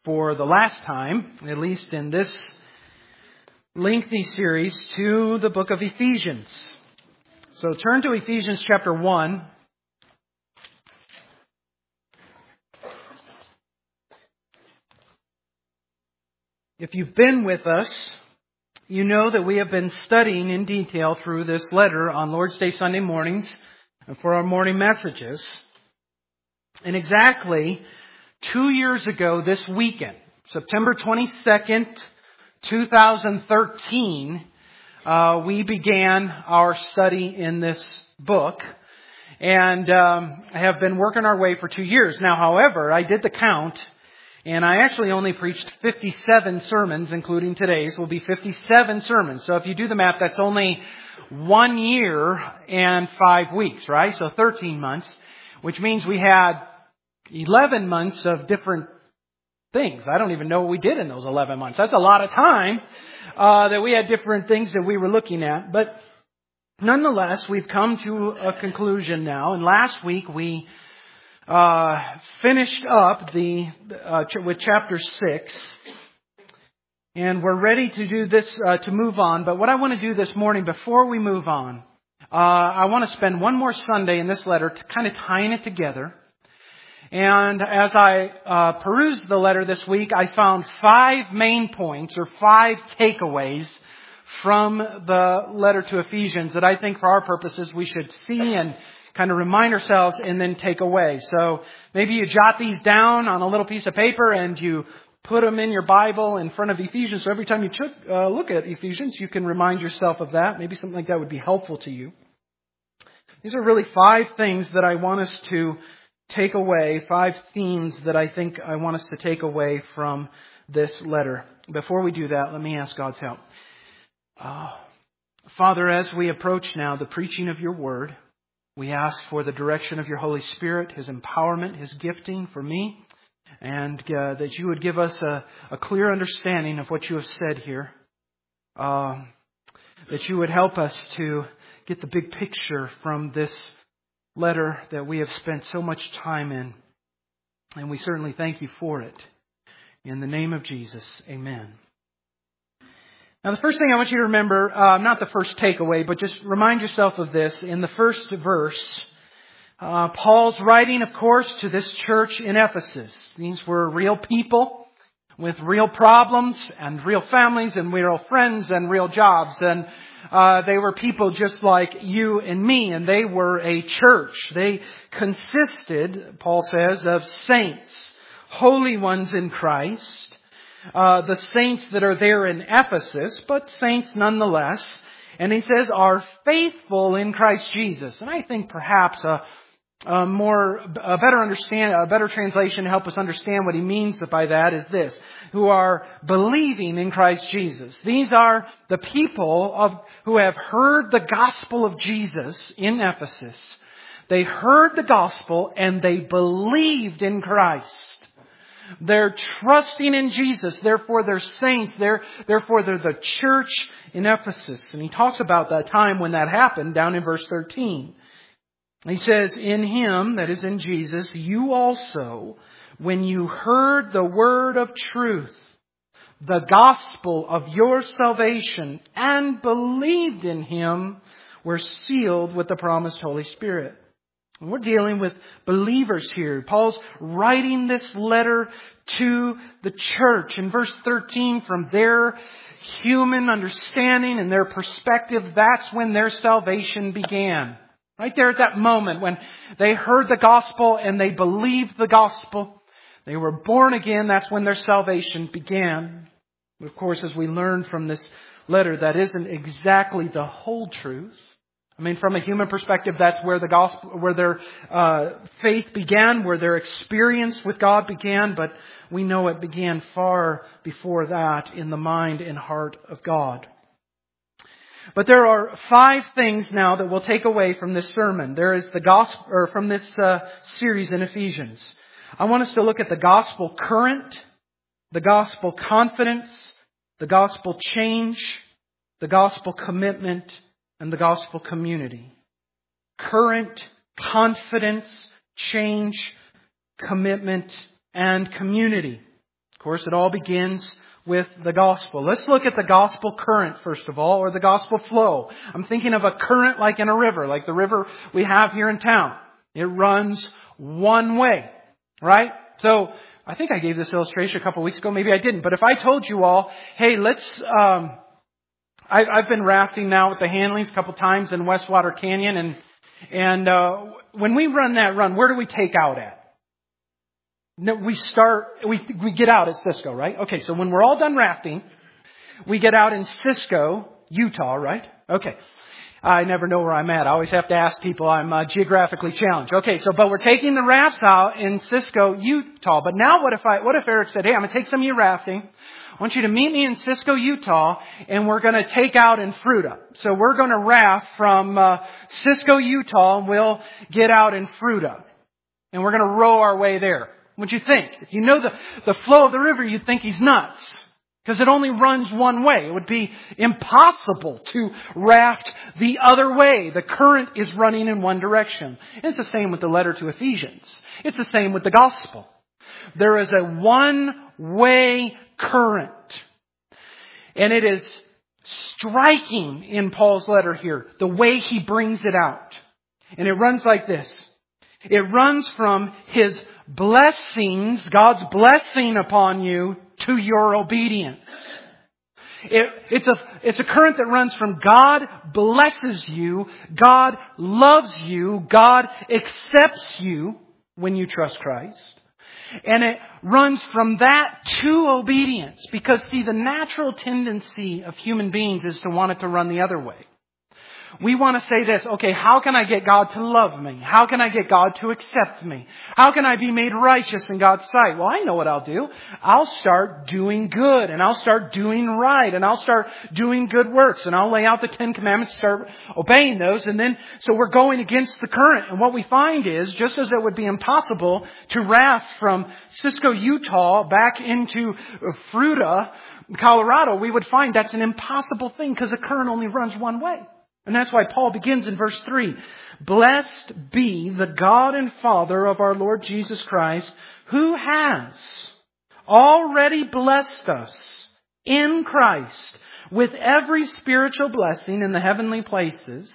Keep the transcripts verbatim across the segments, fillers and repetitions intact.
for the last time, at least in this lengthy series, to the book of Ephesians. So turn to Ephesians chapter one. If you've been with us, you know that we have been studying in detail through this letter on Lord's Day Sunday mornings and for our morning messages. And exactly two years ago this weekend, September twenty-second, twenty thirteen, uh, we began our study in this book. And um, have been working our way for two years. Now, however, I did the count. And I actually only preached fifty-seven sermons, including today's, will be fifty-seven sermons. So if you do the math, that's only one year and five weeks, right? So thirteen months, which means we had eleven months of different things. I don't even know what we did in those eleven months. That's a lot of time uh, that we had different things that we were looking at. But nonetheless, we've come to a conclusion now. And last week we Uh, finished up the uh, ch- with chapter six, and we're ready to do this uh, to move on. But what I want to do this morning, before we move on, uh, I want to spend one more Sunday in this letter to kind of tying it together. And as I uh, perused the letter this week, I found five main points or five takeaways from the letter to Ephesians that I think, for our purposes, we should see and kind of remind ourselves and then take away. So maybe you jot these down on a little piece of paper and you put them in your Bible in front of Ephesians. So every time you took, uh, look at Ephesians, you can remind yourself of that. Maybe something like that would be helpful to you. These are really five things that I want us to take away, five themes that I think I want us to take away from this letter. Before we do that, let me ask God's help. Uh, Father, as we approach now the preaching of your word, we ask for the direction of your Holy Spirit, His empowerment, His gifting for me, and uh, that you would give us a, a clear understanding of what you have said here. Uh, that you would help us to get the big picture from this letter that we have spent so much time in. And we certainly thank you for it. In the name of Jesus, amen. Now, the first thing I want you to remember, uh, not the first takeaway, but just remind yourself of this. In the first verse, uh, Paul's writing, of course, to this church in Ephesus. These were real people with real problems and real families and real friends and real jobs. And uh, they were people just like you and me, and they were a church. They consisted, Paul says, of saints, holy ones in Christ. Uh, the saints that are there in Ephesus, but saints nonetheless. And he says, are faithful in Christ Jesus. And I think perhaps a, a more, a better understand, a better translation to help us understand what he means by that is this: who are believing in Christ Jesus. These are the people of who have heard the gospel of Jesus in Ephesus. They heard the gospel and they believed in Christ. They're trusting in Jesus. Therefore, they're saints. They're, therefore, they're the church in Ephesus. And he talks about that time when that happened down in verse thirteen. He says, in Him, that is in Jesus, you also, when you heard the word of truth, the gospel of your salvation, and believed in Him, were sealed with the promised Holy Spirit. And we're dealing with believers here. Paul's writing this letter to the church. In verse thirteen, from their human understanding and their perspective, that's when their salvation began. Right there at that moment when they heard the gospel and they believed the gospel. They were born again. That's when their salvation began. Of course, as we learn from this letter, that isn't exactly the whole truth. I mean, from a human perspective, that's where the gospel, where their uh, faith began, where their experience with God began. But we know it began far before that in the mind and heart of God. But there are five things now that we'll take away from this sermon. There is the gospel, or from this uh, series in Ephesians. I want us to look at the gospel current, the gospel confidence, the gospel change, the gospel commitment, and the gospel community. Current, confidence, change, commitment, and community. Of course, it all begins with the gospel. Let's look at the gospel current, first of all, or the gospel flow. I'm thinking of a current like in a river, like the river we have here in town. It runs one way, right? So, I think I gave this illustration a couple of weeks ago. Maybe I didn't. But if I told you all, hey, let's... Um, I, I've been rafting now with the Hanleys a couple times in Westwater Canyon. And and uh, when we run that run, where do we take out at? No, we start... We, we get out at Cisco, right? Okay, so when we're all done rafting, we get out in Cisco, Utah, right? Okay. I never know where I'm at. I always have to ask people. I'm uh, geographically challenged. Okay, so but we're taking the rafts out in Cisco, Utah. But now what if I what if Eric said, "Hey, I'm going to take some of you rafting. I want you to meet me in Cisco, Utah, and we're going to take out in Fruita. So we're going to raft from uh, Cisco, Utah, and we'll get out in Fruita, and we're going to row our way there." What'd you think? If you know the the flow of the river, you'd think he's nuts. Because it only runs one way. It would be impossible to raft the other way. The current is running in one direction. And it's the same with the letter to Ephesians. It's the same with the gospel. There is a one-way current. And it is striking in Paul's letter here, the way he brings it out. And it runs like this. It runs from His blessings, God's blessing upon you, to your obedience. It, it's a it's a current that runs from God blesses you, God loves you, God accepts you when you trust Christ. And it runs from that to obedience. Because, see, the natural tendency of human beings is to want it to run the other way. We want to say this, okay, how can I get God to love me? How can I get God to accept me? How can I be made righteous in God's sight? Well, I know what I'll do. I'll start doing good, and I'll start doing right, and I'll start doing good works, and I'll lay out the Ten Commandments, start obeying those, and then, so we're going against the current. And what we find is, just as it would be impossible to raft from Cisco, Utah, back into Fruita, Colorado, we would find that's an impossible thing, because the current only runs one way. And that's why Paul begins in verse three. Blessed be the God and Father of our Lord Jesus Christ, who has already blessed us in Christ with every spiritual blessing in the heavenly places,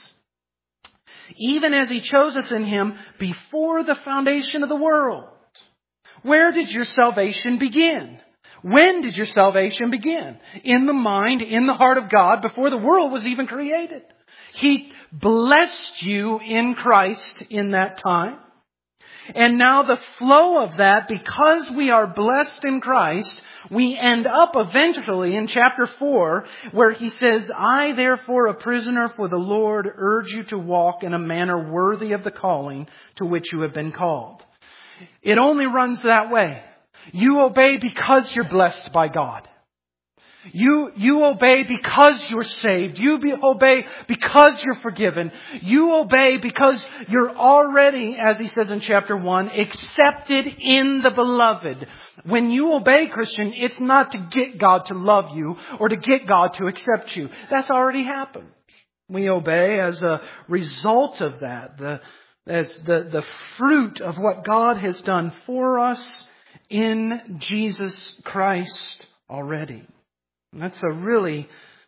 even as He chose us in Him before the foundation of the world. Where did your salvation begin? When did your salvation begin? In the mind, in the heart of God, before the world was even created. He blessed you in Christ in that time. And now the flow of that, because we are blessed in Christ, we end up eventually in chapter four, where he says, I therefore, a prisoner for the Lord, urge you to walk in a manner worthy of the calling to which you have been called. It only runs that way. You obey because you're blessed by God. You, you obey because you're saved. You be, obey because you're forgiven. You obey because you're already, as he says in chapter one, accepted in the beloved. When you obey, Christian, it's not to get God to love you or to get God to accept you. That's already happened. We obey as a result of that, the, as the, the fruit of what God has done for us in Jesus Christ already. And that's a really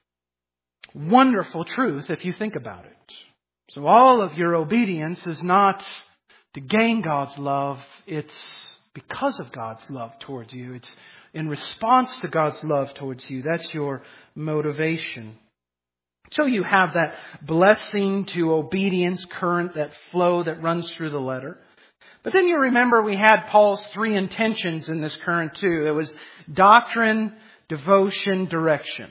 wonderful truth if you think about it. So all of your obedience is not to gain God's love. It's because of God's love towards you. It's in response to God's love towards you. That's your motivation. So you have that blessing to obedience current, that flow that runs through the letter. But then you remember we had Paul's three intentions in this current too. It was doctrine, devotion, direction.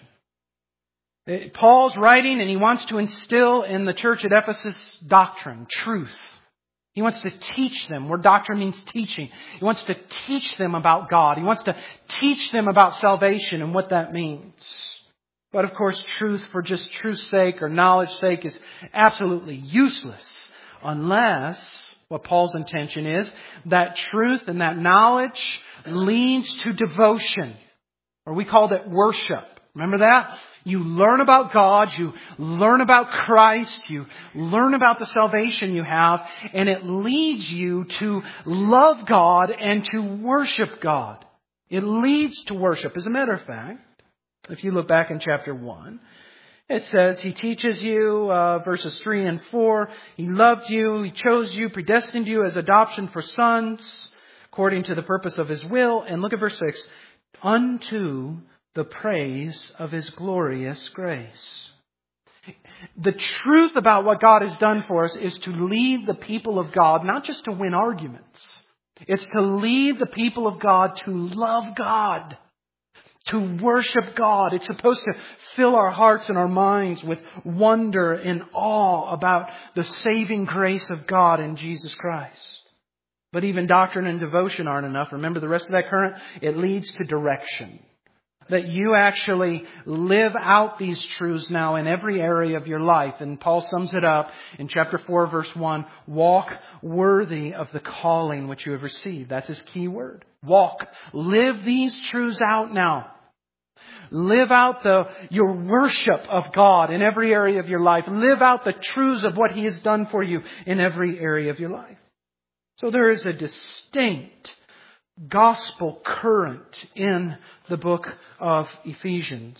Paul's writing and he wants to instill in the church at Ephesus doctrine, truth. He wants to teach them, where doctrine means teaching. He wants to teach them about God. He wants to teach them about salvation and what that means. But of course, truth for just truth's sake or knowledge's sake is absolutely useless unless what Paul's intention is, that truth and that knowledge leads to devotion. Or we called it worship. Remember that? You learn about God, you learn about Christ, you learn about the salvation you have, and it leads you to love God and to worship God It leads to worship. As a matter of fact, if you look back in chapter one, it says He teaches you, uh, verses three and four, He loved you, He chose you, predestined you as adoption for sons, according to the purpose of His will. And look at verse six, unto the praise of His glorious grace. The truth about what God has done for us is to lead the people of God, not just to win arguments. It's to lead the people of God to love God, to worship God. It's supposed to fill our hearts and our minds with wonder and awe about the saving grace of God in Jesus Christ. But even doctrine and devotion aren't enough. Remember the rest of that current? It leads to direction. That you actually live out these truths now in every area of your life. And Paul sums it up in chapter four, verse one. Walk worthy of the calling which you have received. That's his key word. Walk. Live these truths out now. Live out the, your worship of God in every area of your life. Live out the truths of what He has done for you in every area of your life. So there is a distinct gospel current in the book of Ephesians.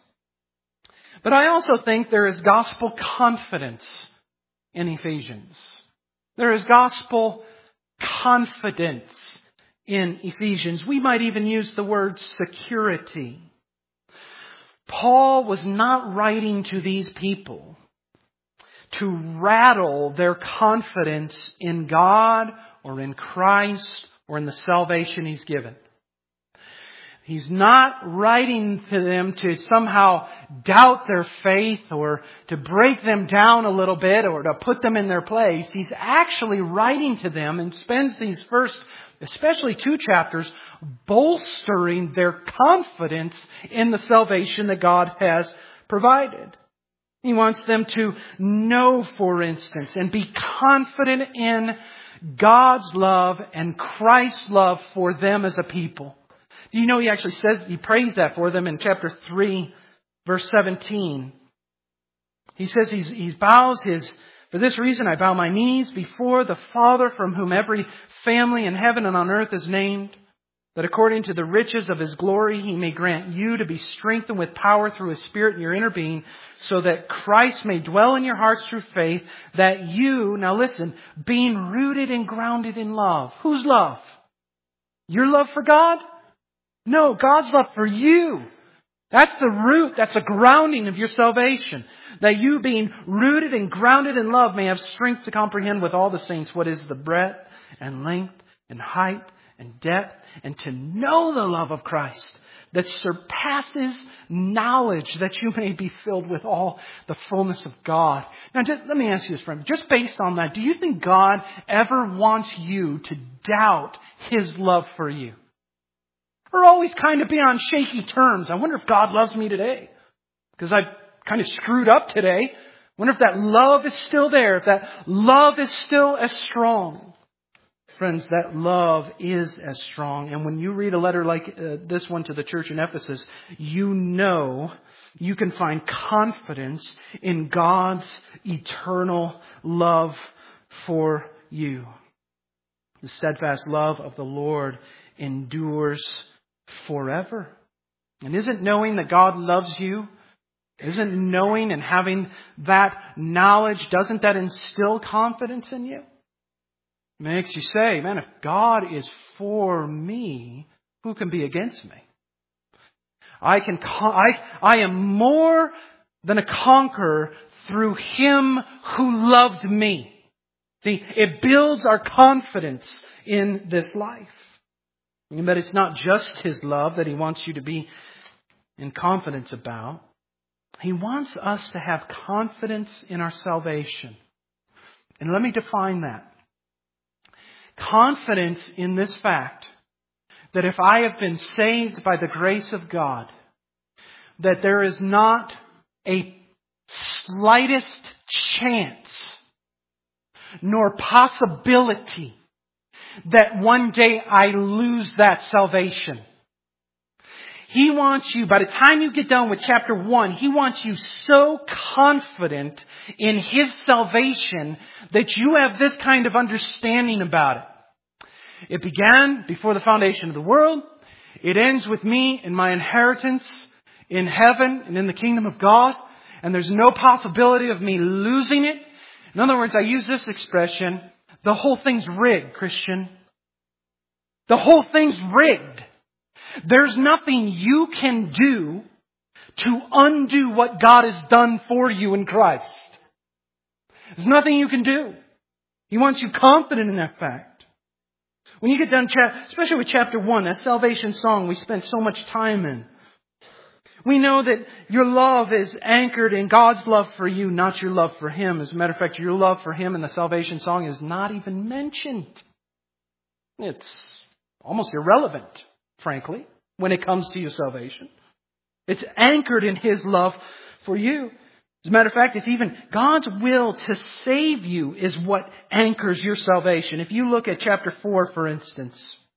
But I also think there is gospel confidence in Ephesians. There is gospel confidence in Ephesians. We might even use the word security. Paul was not writing to these people to rattle their confidence in God or in Christ or in the salvation He's given. He's not writing to them to somehow doubt their faith or to break them down a little bit or to put them in their place. He's actually writing to them and spends these first, especially two chapters, bolstering their confidence in the salvation that God has provided. He wants them to know, for instance, and be confident in God's love and Christ's love for them as a people. Do you know He actually says, He prays that for them in chapter three, verse seventeen. He says he's, he bows his, for this reason I bow my knees before the Father from whom every family in heaven and on earth is named, that according to the riches of His glory He may grant you to be strengthened with power through His Spirit in your inner being, so that Christ may dwell in your hearts through faith, that you, now listen, being rooted and grounded in love. Whose love? Your love for God? No, God's love for you. That's the root, that's the grounding of your salvation. That you being rooted and grounded in love may have strength to comprehend with all the saints what is the breadth and length and height and depth, and to know the love of Christ that surpasses knowledge, that you may be filled with all the fullness of God. Now, just, let me ask you this, friend. Just based on that, do you think God ever wants you to doubt His love for you? Or always kind of be on shaky terms? I wonder if God loves me today, because I kind of screwed up today. I wonder if that love is still there, if that love is still as strong. Friends, that love is as strong. And when you read a letter like uh, this one to the church in Ephesus, you know you can find confidence in God's eternal love for you. The steadfast love of the Lord endures forever. And isn't knowing that God loves you, isn't knowing and having that knowledge, doesn't that instill confidence in you? Makes you say, man, if God is for me, who can be against me? I can, I, I am more than a conqueror through Him who loved me. See, it builds our confidence in this life. But it's not just His love that He wants you to be in confidence about. He wants us to have confidence in our salvation. And let me define that. Confidence in this fact that if I have been saved by the grace of God, that there is not a slightest chance nor possibility that one day I lose that salvation. He wants you, by the time you get done with chapter one, He wants you so confident in His salvation that you have this kind of understanding about it. It began before the foundation of the world. It ends with me and my inheritance in heaven and in the kingdom of God. And there's no possibility of me losing it. In other words, I use this expression, the whole thing's rigged, Christian. The whole thing's rigged. There's nothing you can do to undo what God has done for you in Christ. There's nothing you can do. He wants you confident in that fact. When you get done, especially with chapter one, that salvation song we spent so much time in. We know that your love is anchored in God's love for you, not your love for Him. As a matter of fact, your love for Him in the salvation song is not even mentioned. It's almost irrelevant, frankly, when it comes to your salvation. It's anchored in His love for you. As a matter of fact, it's even God's will to save you is what anchors your salvation. If you look at chapter four, for instance,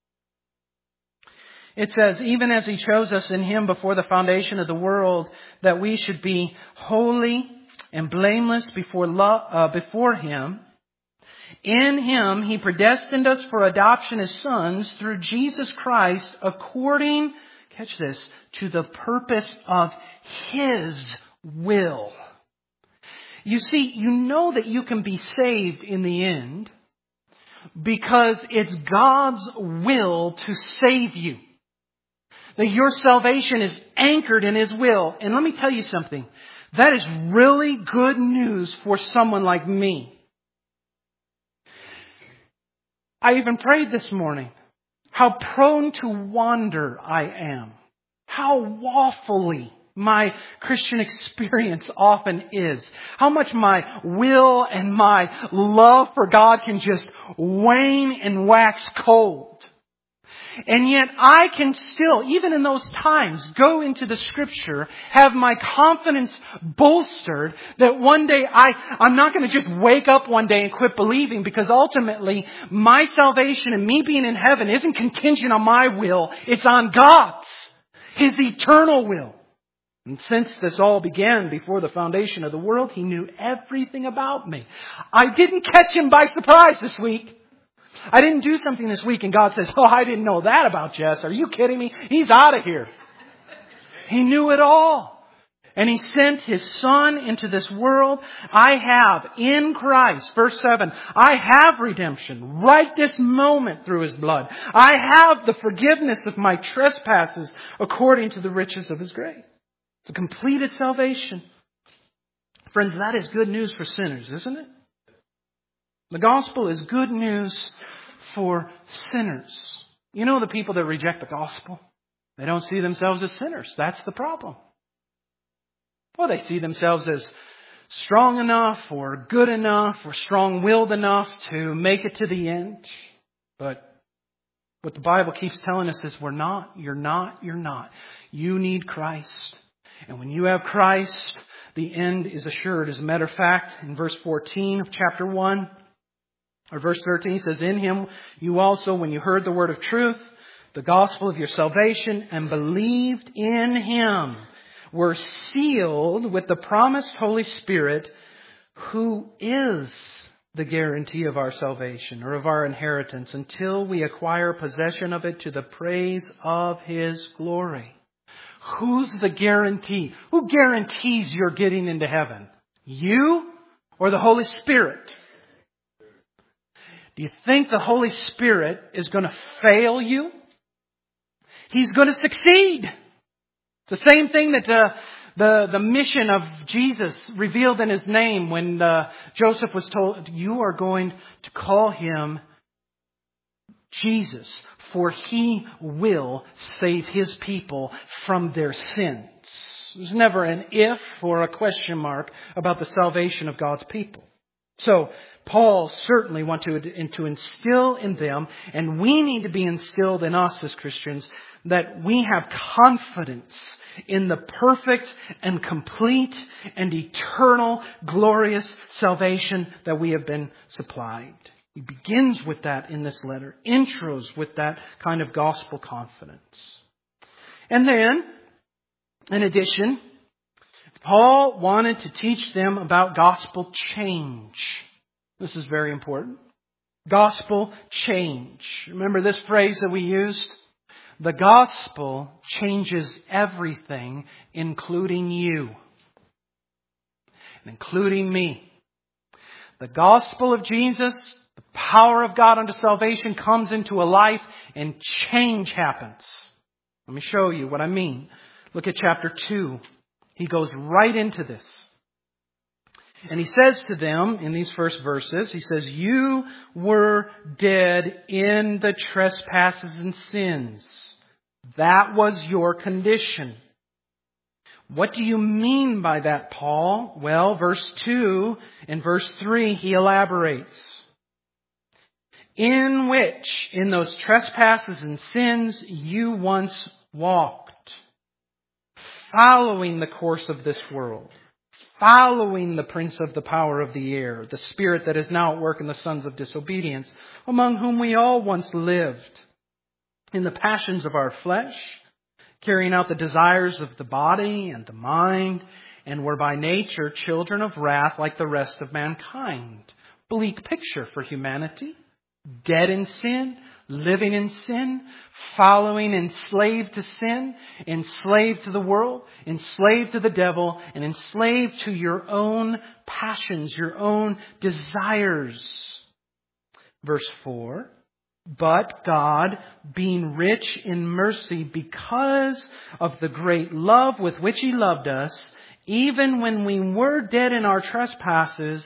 it says, even as He chose us in Him before the foundation of the world, that we should be holy and blameless before, lo- uh, before Him. In Him, He predestined us for adoption as sons through Jesus Christ, according, catch this, to the purpose of His will. You see, you know that you can be saved in the end because it's God's will to save you. That your salvation is anchored in His will. And let me tell you something. That is really good news for someone like me. I even prayed this morning how prone to wander I am. How awfully my Christian experience often is. How much my will and my love for God can just wane and wax cold. And yet I can still, even in those times, go into the Scripture, have my confidence bolstered that one day I, I'm not going to just wake up one day and quit believing, because ultimately my salvation and me being in heaven isn't contingent on my will. It's on God's, His eternal will. And since this all began before the foundation of the world, He knew everything about me. I didn't catch Him by surprise this week. I didn't do something this week and God says, oh, I didn't know that about Jess. Are you kidding me? He's out of here. He knew it all. And He sent His Son into this world. I have in Christ, verse seven, I have redemption right this moment through His blood. I have the forgiveness of my trespasses according to the riches of His grace. It's a completed salvation. Friends, that is good news for sinners, isn't it? The gospel is good news for sinners. You know the people that reject the gospel? They don't see themselves as sinners. That's the problem. Well, they see themselves as strong enough or good enough or strong-willed enough to make it to the end. But what the Bible keeps telling us is we're not, you're not, you're not. You need Christ. And when you have Christ, the end is assured. As a matter of fact, in verse fourteen of chapter one, or verse thirteen says, in Him you also, when you heard the word of truth, the gospel of your salvation, and believed in Him, were sealed with the promised Holy Spirit, who is the guarantee of our salvation, or of our inheritance, until we acquire possession of it to the praise of His glory. Who's the guarantee? Who guarantees you're getting into heaven? You or the Holy Spirit? Do you think the Holy Spirit is going to fail you? He's going to succeed. It's the same thing that uh, the, the mission of Jesus revealed in His name when uh, Joseph was told, you are going to call Him Jesus, for He will save His people from their sins. There's never an if or a question mark about the salvation of God's people. So Paul certainly wanted to, to instill in them, and we need to be instilled in us as Christians, that we have confidence in the perfect and complete and eternal glorious salvation that we have been supplied. He begins with that in this letter, intros with that kind of gospel confidence. And then, in addition, Paul wanted to teach them about gospel change. This is very important. Gospel change. Remember this phrase that we used? The gospel changes everything, including you, including me. The gospel of Jesus, the power of God unto salvation, comes into a life and change happens. Let me show you what I mean. Look at chapter two. He goes right into this. And he says to them in these first verses, he says, you were dead in the trespasses and sins. That was your condition. What do you mean by that, Paul? Well, verse two and verse three, he elaborates. In which, in those trespasses and sins, you once walked, following the course of this world, following the prince of the power of the air, the spirit that is now at work in the sons of disobedience, among whom we all once lived, in the passions of our flesh, carrying out the desires of the body and the mind, and were by nature children of wrath like the rest of mankind. Bleak picture for humanity. Dead in sin, living in sin, following, enslaved to sin, enslaved to the world, enslaved to the devil, and enslaved to your own passions, your own desires. Verse four, but God, being rich in mercy because of the great love with which He loved us, even when we were dead in our trespasses,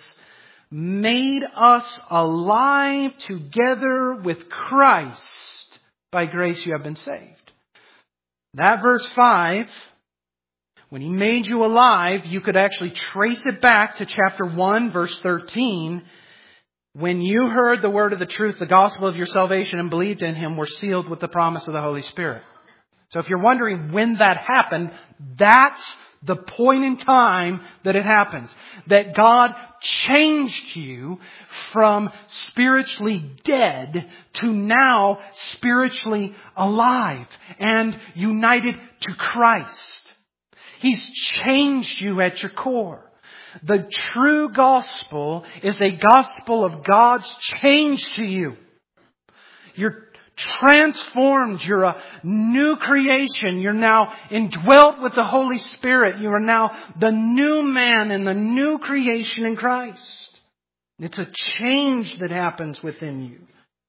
made us alive together with Christ. By grace you have been saved. That verse five, when He made you alive, you could actually trace it back to chapter one, verse thirteen. When you heard the word of the truth, the gospel of your salvation, and believed in Him, were sealed with the promise of the Holy Spirit. So if you're wondering when that happened, that's the point in time that it happens. That God changed you from spiritually dead to now spiritually alive and united to Christ. He's changed you at your core. The true gospel is a gospel of God's change to you. You're transformed. You're a new creation. You're now indwelt with the Holy Spirit. You are now the new man and the new creation in Christ. It's a change that happens within you.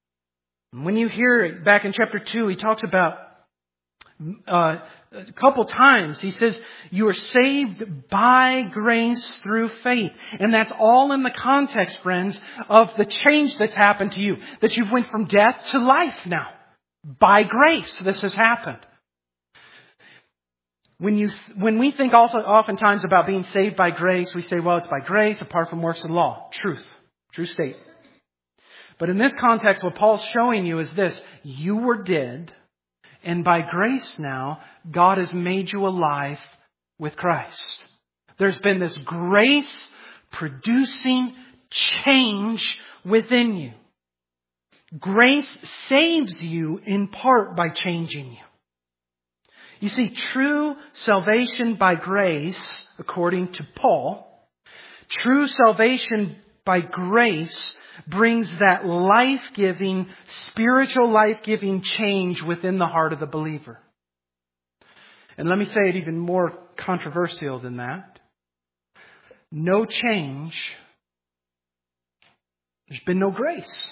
And when you hear it back in chapter two, he talks about uh, a couple times. He says, you are saved by grace through faith. And that's all in the context, friends, of the change that's happened to you. That you've went from death to life now. By grace, this has happened. When you, when we think also oftentimes about being saved by grace, we say, well, it's by grace apart from works of law. Truth. True state. But in this context, what Paul's showing you is this. You were dead. And by grace now, God has made you alive with Christ. There's been this grace-producing change within you. Grace saves you in part by changing you. You see, true salvation by grace, according to Paul, true salvation by grace brings that life-giving, spiritual life-giving change within the heart of the believer. And let me say it even more controversial than that. No change, there's been no grace.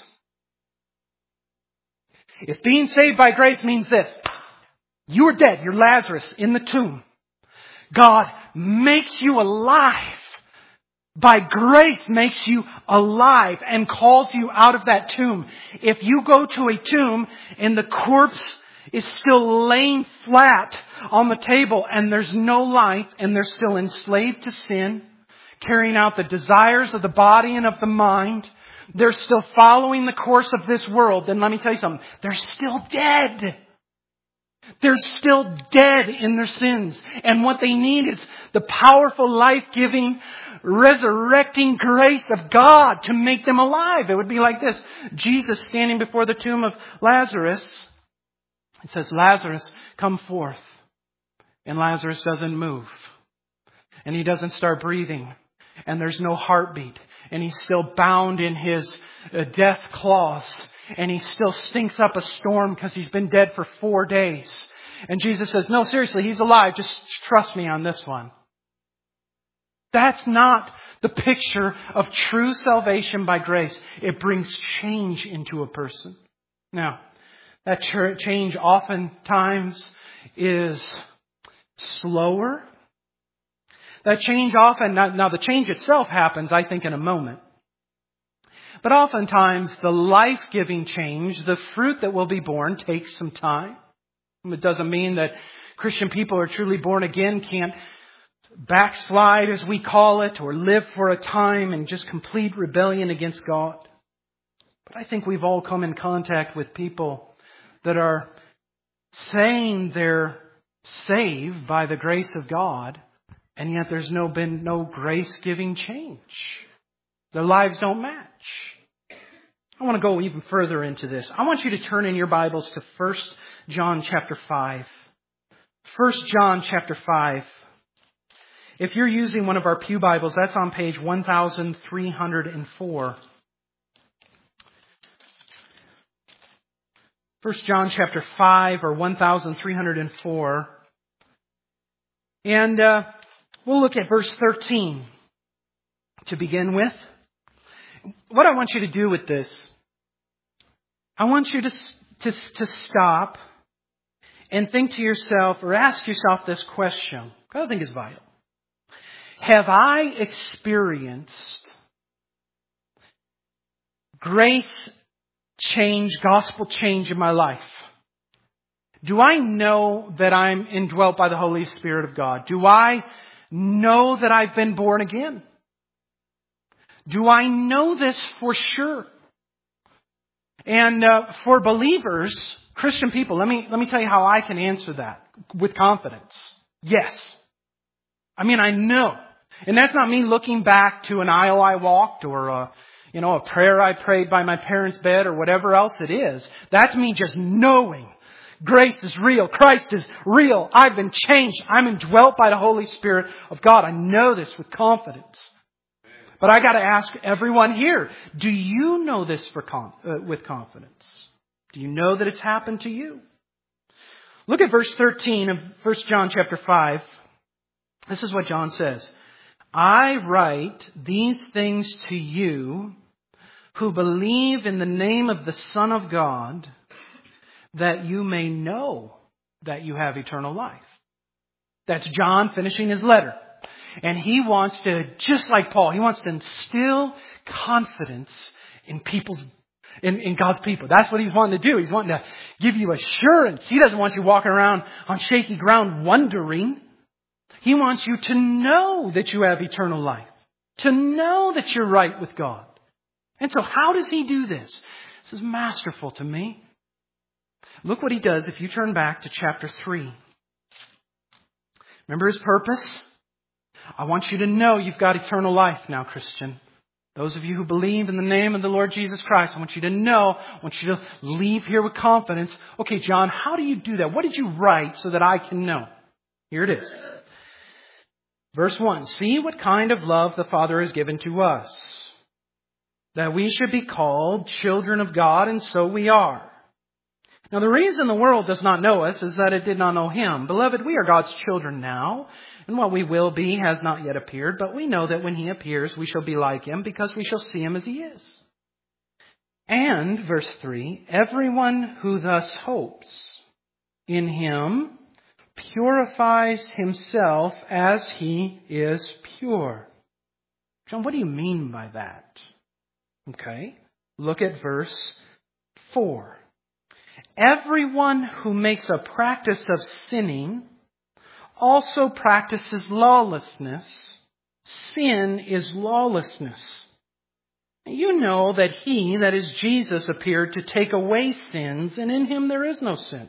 If being saved by grace means this, you are dead, you're Lazarus in the tomb. God makes you alive. By grace makes you alive and calls you out of that tomb. If you go to a tomb and the corpse is still laying flat on the table and there's no life and they're still enslaved to sin, carrying out the desires of the body and of the mind, they're still following the course of this world, then let me tell you something. They're still dead. They're still dead in their sins. And what they need is the powerful, life-giving, resurrecting grace of God to make them alive. It would be like this. Jesus standing before the tomb of Lazarus. It says, Lazarus, come forth. And Lazarus doesn't move. And he doesn't start breathing. And there's no heartbeat. And he's still bound in his death claws. and he still stinks up a storm because he's been dead for four days. And Jesus says, no, seriously, he's alive. Just trust me on this one. That's not the picture of true salvation by grace. It brings change into a person. Now, that change oftentimes is slower. That change often, now the change itself happens, I think, in a moment. But oftentimes the life-giving change, the fruit that will be born, takes some time. It doesn't mean that Christian people are truly born again can't backslide, as we call it, or live for a time in just complete rebellion against God. But I think we've all come in contact with people that are saying they're saved by the grace of God, and yet there's no been no grace-giving change. Their lives don't match. I want to go even further into this. I want you to turn in your Bibles to First John chapter five. First John chapter five. If you're using one of our pew Bibles, that's on page one thousand three hundred four. First John chapter five, or one thousand three hundred four. And uh, we'll look at verse thirteen to begin with. What I want you to do with this, I want you to, to, to stop and think to yourself, or ask yourself this question, which I think is vital. Have I experienced grace change, gospel change in my life? Do I know that I'm indwelt by the Holy Spirit of God? Do I know that I've been born again? Do I know this for sure? And uh, for believers, Christian people, let me let me tell you how I can answer that with confidence. Yes. I mean, I know. And that's not me looking back to an aisle I walked or a, you know, a prayer I prayed by my parents' bed or whatever else it is. That's me just knowing grace is real. Christ is real. I've been changed. I'm indwelt by the Holy Spirit of God. I know this with confidence. But I got to ask everyone here, do you know this for con- uh, with confidence? Do you know that it's happened to you? Look at verse thirteen of First John chapter five. This is what John says. I write these things to you who believe in the name of the Son of God, that you may know that you have eternal life. That's John finishing his letter. And he wants to, just like Paul, he wants to instill confidence in people's, in, in God's people. That's what he's wanting to do. He's wanting to give you assurance. He doesn't want you walking around on shaky ground wondering. He wants you to know that you have eternal life. To know that you're right with God. And so how does he do this? This is masterful to me. Look what he does if you turn back to chapter three. Remember his purpose? I want you to know you've got eternal life now, Christian. Those of you who believe in the name of the Lord Jesus Christ, I want you to know, I want you to leave here with confidence. Okay, John, how do you do that? What did you write so that I can know? Here it is. Verse one, see what kind of love the Father has given to us, that we should be called children of God, and so we are. Now, the reason the world does not know us is that it did not know Him. Beloved, we are God's children now, and what we will be has not yet appeared, but we know that when He appears, we shall be like Him, because we shall see Him as He is. And, verse three, everyone who thus hopes in Him purifies himself as He is pure. John, what do you mean by that? Okay, look at verse four. Everyone who makes a practice of sinning also practices lawlessness. Sin is lawlessness. You know that He, that is Jesus, appeared to take away sins, and in Him there is no sin.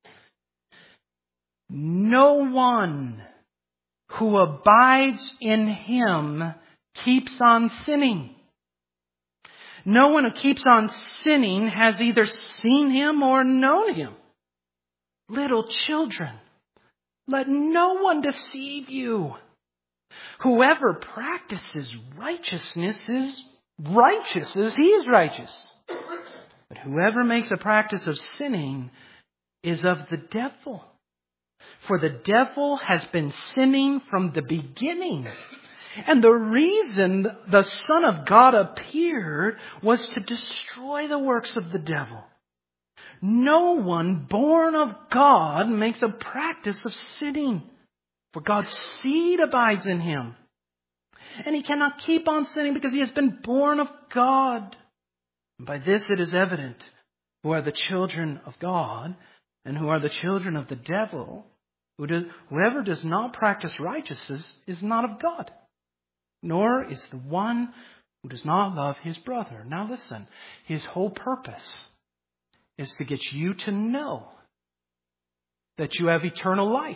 No one who abides in Him keeps on sinning. No one who keeps on sinning has either seen Him or known Him. Little children, let no one deceive you. Whoever practices righteousness is righteous as He is righteous. But whoever makes a practice of sinning is of the devil. For the devil has been sinning from the beginning. And the reason the Son of God appeared was to destroy the works of the devil. No one born of God makes a practice of sinning, for God's seed abides in him. And he cannot keep on sinning because he has been born of God. And by this it is evident who are the children of God and who are the children of the devil. Who does, whoever does not practice righteousness is not of God, nor is the one who does not love his brother. Now listen, his whole purpose is to get you to know that you have eternal life.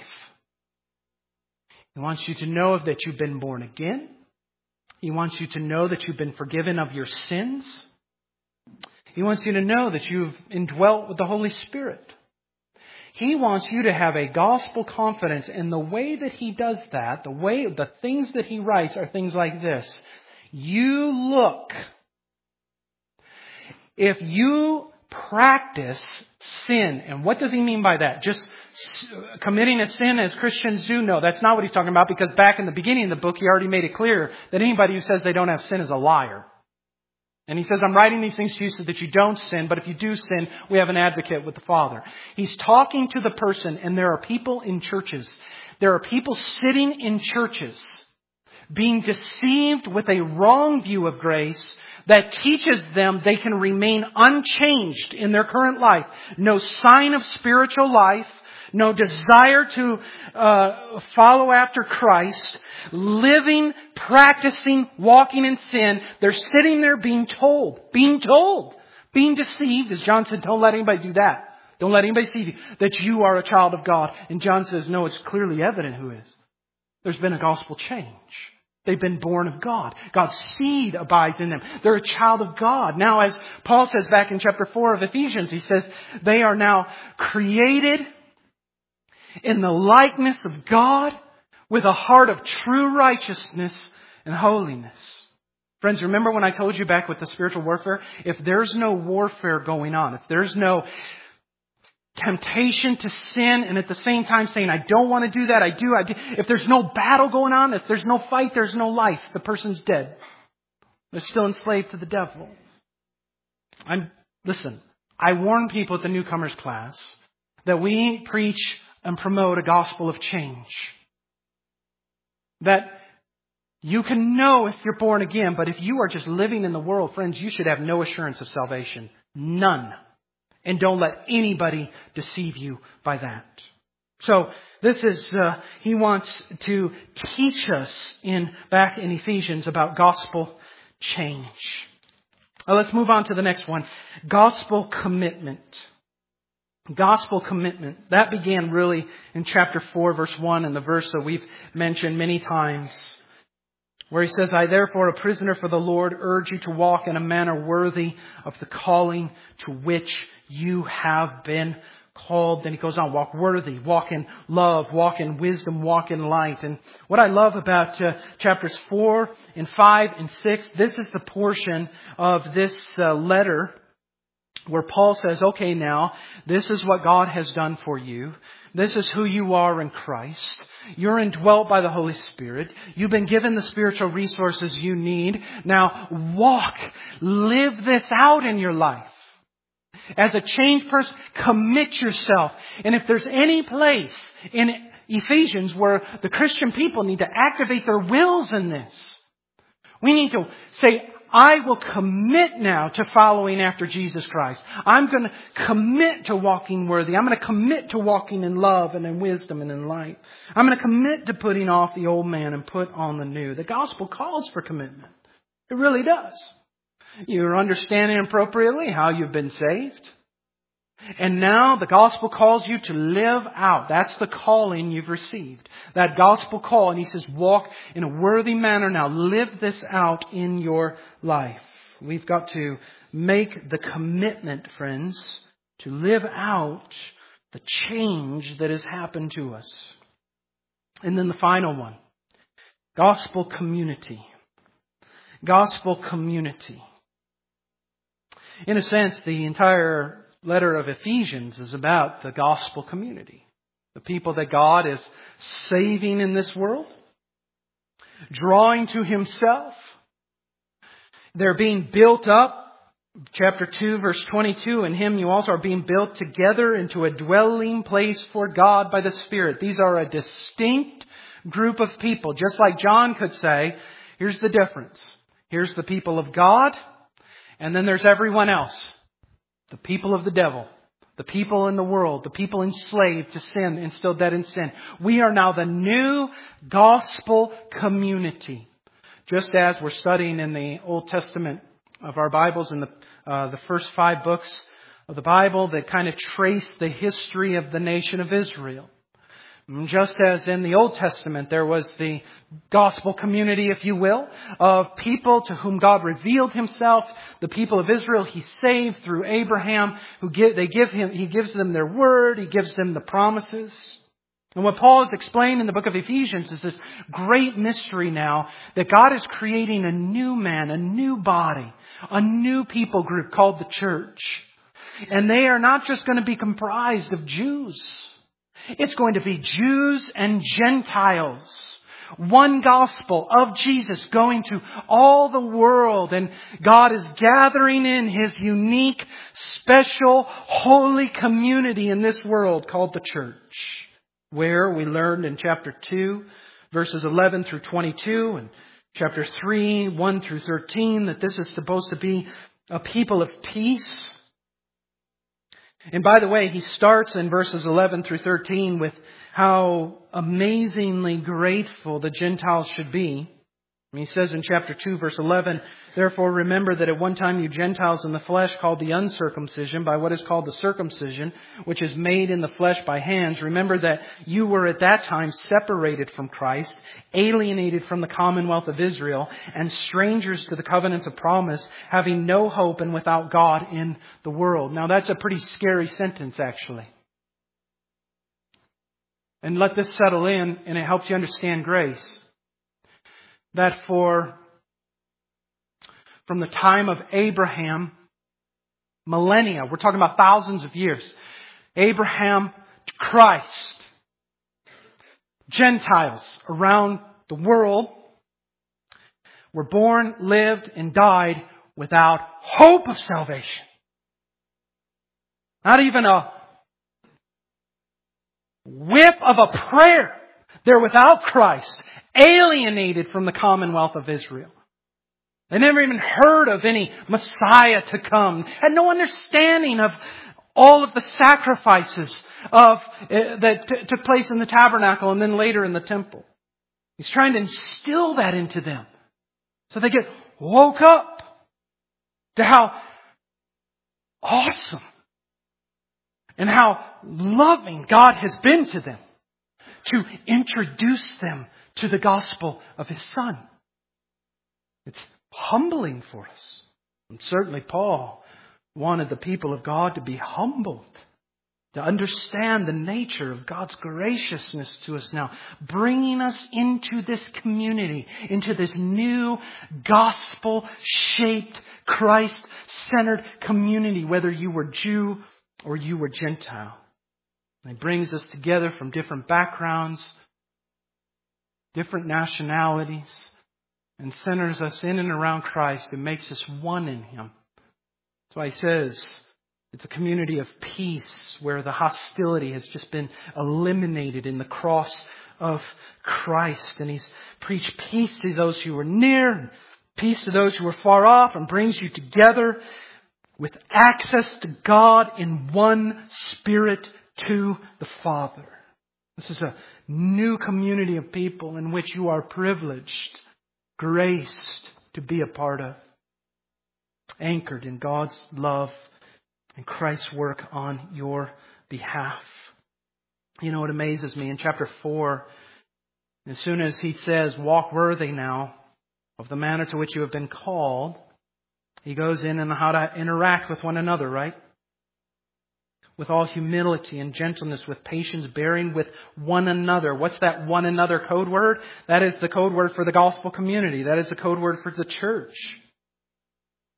He wants you to know that you've been born again. He wants you to know that you've been forgiven of your sins. He wants you to know that you've indwelt with the Holy Spirit. He wants you to have a gospel confidence. And the way that he does that, the way, the things that he writes are things like this. You look. If you practice sin, and what does he mean by that? Just committing a sin as Christians do? No, that's not what he's talking about, because back in the beginning of the book, he already made it clear that anybody who says they don't have sin is a liar. And he says, I'm writing these things to you so that you don't sin, but if you do sin, we have an advocate with the Father. He's talking to the person, and there are people in churches. There are people sitting in churches being deceived with a wrong view of grace that teaches them they can remain unchanged in their current life. No sign of spiritual life. No desire to uh, follow after Christ. Living, practicing, walking in sin. They're sitting there being told, being told, being deceived. As John said, don't let anybody do that. Don't let anybody deceive you, that you are a child of God. And John says, no, it's clearly evident who is. There's been a gospel change. They've been born of God. God's seed abides in them. They're a child of God. Now, as Paul says back in chapter four of Ephesians, he says, they are now created in the likeness of God with a heart of true righteousness and holiness. Friends, remember when I told you back with the spiritual warfare? If there's no warfare going on, if there's no temptation to sin, and at the same time saying, I don't want to do that, I do, I do. If there's no battle going on, if there's no fight, there's no life. The person's dead. They're still enslaved to the devil. I'm, listen, I warn people at the newcomers class that we preach and promote a gospel of change. That you can know if you're born again, but if you are just living in the world, friends, you should have no assurance of salvation. None. And don't let anybody deceive you by that. So this is, uh, he wants to teach us in back in Ephesians about gospel change. Now let's move on to the next one. Gospel commitment. Gospel commitment. That began really in chapter four, verse one, and the verse that we've mentioned many times, where he says, I therefore, a prisoner for the Lord, urge you to walk in a manner worthy of the calling to which you have been called. Then he goes on, walk worthy, walk in love, walk in wisdom, walk in light. And what I love about uh, chapters four and five and six, this is the portion of this uh, letter where Paul says, okay, now, this is what God has done for you. This is who you are in Christ. You're indwelt by the Holy Spirit. You've been given the spiritual resources you need. Now, walk, live this out in your life. As a changed person, commit yourself. And if there's any place in Ephesians where the Christian people need to activate their wills in this, we need to say, I will commit now to following after Jesus Christ. I'm going to commit to walking worthy. I'm going to commit to walking in love and in wisdom and in light. I'm going to commit to putting off the old man and put on the new. The gospel calls for commitment. It really does. You're understanding appropriately how you've been saved. And now the gospel calls you to live out. That's the calling you've received. That gospel call. And he says, walk in a worthy manner now. Live this out in your life. We've got to make the commitment, friends, to live out the change that has happened to us. And then the final one. Gospel community. Gospel community. In a sense, the entire letter of Ephesians is about the gospel community. The people that God is saving in this world, drawing to Himself. They're being built up. Chapter two, verse twenty-two, in Him you also are being built together into a dwelling place for God by the Spirit. These are a distinct group of people. Just like John could say, here's the difference. Here's the people of God, and then there's everyone else. The people of the devil. The people in the world. The people enslaved to sin and still dead in sin. We are now the new gospel community. Just as we're studying in the Old Testament of our Bibles in the uh, the first five books of the Bible that kind of trace the history of the nation of Israel. Just as in the Old Testament there was the gospel community, if you will, of people to whom God revealed Himself, the people of Israel He saved through Abraham, who give, they give him, He gives them their word, He gives them the promises. And what Paul has explained in the book of Ephesians is this great mystery now that God is creating a new man, a new body, a new people group called the church. And they are not just going to be comprised of Jews. It's going to be Jews and Gentiles. One gospel of Jesus going to all the world. And God is gathering in His unique, special, holy community in this world called the church. Where we learned in chapter two, verses eleven through twenty-two, and chapter three, one through thirteen, that this is supposed to be a people of peace. And by the way, he starts in verses eleven through thirteen with how amazingly grateful the Gentiles should be. And he says in chapter two, verse eleven, "Therefore remember that at one time you Gentiles in the flesh, called the uncircumcision by what is called the circumcision, which is made in the flesh by hands. Remember that you were at that time separated from Christ, alienated from the commonwealth of Israel, and strangers to the covenants of promise, having no hope and without God in the world." Now that's a pretty scary sentence, actually. And let this settle in, and it helps you understand grace. That for, from the time of Abraham, millennia, we're talking about thousands of years, Abraham to Christ, Gentiles around the world were born, lived, and died without hope of salvation. Not even a whiff of a prayer. They're without Christ, alienated from the commonwealth of Israel. They never even heard of any Messiah to come. Had no understanding of all of the sacrifices of uh, that t- took place in the tabernacle and then later in the temple. He's trying to instill that into them so they get woke up to how awesome and how loving God has been to them, to introduce them to the gospel of His Son. It's humbling for us. And certainly Paul wanted the people of God to be humbled, to understand the nature of God's graciousness to us now, bringing us into this community, into this new gospel-shaped, Christ-centered community, whether you were Jew or you were Gentile. And He brings us together from different backgrounds, different nationalities, and centers us in and around Christ and makes us one in Him. That's why He says it's a community of peace where the hostility has just been eliminated in the cross of Christ. And He's preached peace to those who were near, and peace to those who were far off, and brings you together with access to God in one Spirit to the Father. This is a new community of people in which you are privileged, graced to be a part of, anchored in God's love and Christ's work on your behalf. You know what amazes me? In chapter four, as soon as he says, "Walk worthy now of the manner to which you have been called," he goes in on how to interact with one another, right? With all humility and gentleness, with patience, bearing with one another. What's that one another code word? That is the code word for the gospel community. That is the code word for the church.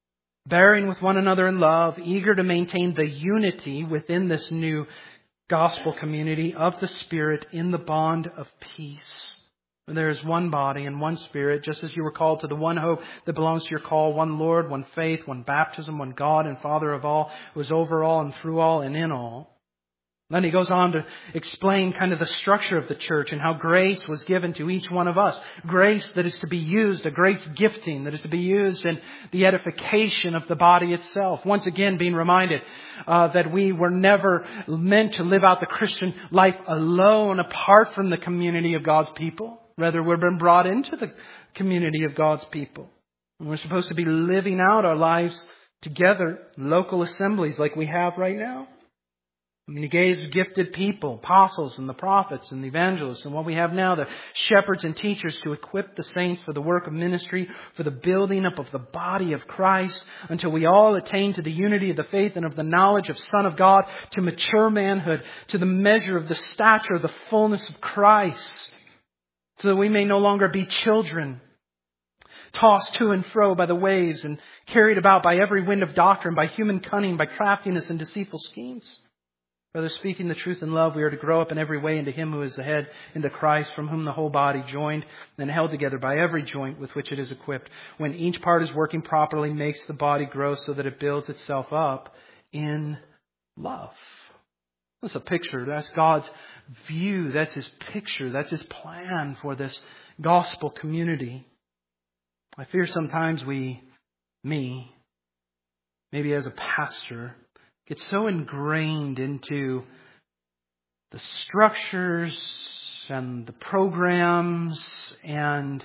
bearing with one another in love, eager to maintain the unity within this new gospel community of the Spirit in the bond of peace. There is one body and one Spirit, just as you were called to the one hope that belongs to your call, one Lord, one faith, one baptism, one God and Father of all, who is over all and through all and in all. Then he goes on to explain kind of the structure of the church and how grace was given to each one of us. Grace that is to be used, a grace gifting that is to be used in the edification of the body itself. Once again being reminded uh, that we were never meant to live out the Christian life alone apart from the community of God's people. Rather, we've been brought into the community of God's people. And we're supposed to be living out our lives together, local assemblies like we have right now. I mean, He gave gifted people, apostles and the prophets and the evangelists, and what we have now, the shepherds and teachers, to equip the saints for the work of ministry, for the building up of the body of Christ, until we all attain to the unity of the faith and of the knowledge of Son of God, to mature manhood, to the measure of the stature of the fullness of Christ, so that we may no longer be children, tossed to and fro by the waves and carried about by every wind of doctrine, by human cunning, by craftiness and deceitful schemes. Rather, speaking the truth in love, we are to grow up in every way into Him who is the head, into Christ, from whom the whole body, joined and held together by every joint with which it is equipped, when each part is working properly, makes the body grow so that it builds itself up in love. That's a picture. That's God's view. That's His picture. That's His plan for this gospel community. I fear sometimes we, me, maybe as a pastor, get so ingrained into the structures and the programs and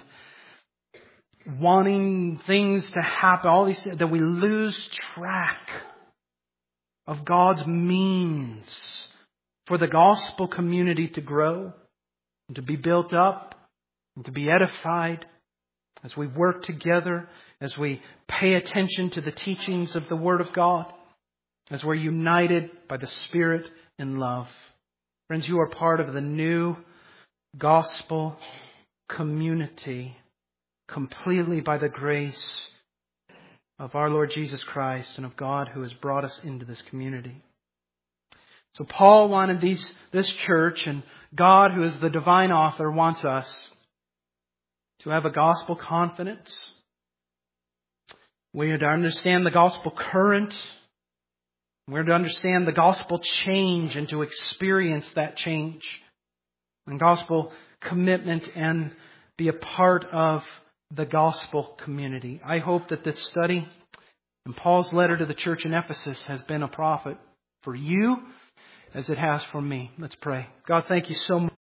wanting things to happen, all these things, that we lose track of God's means for the gospel community to grow and to be built up and to be edified as we work together, as we pay attention to the teachings of the Word of God, as we're united by the Spirit in love. Friends, you are part of the new gospel community, completely by the grace of our Lord Jesus Christ and of God who has brought us into this community. So Paul wanted these, this church, and God, who is the divine author, wants us to have a gospel confidence. We are to understand the gospel current. We're to understand the gospel change and to experience that change and gospel commitment and be a part of the gospel community. I hope that this study and Paul's letter to the church in Ephesus has been a profit for you as it has for me. Let's pray. God, thank you so much.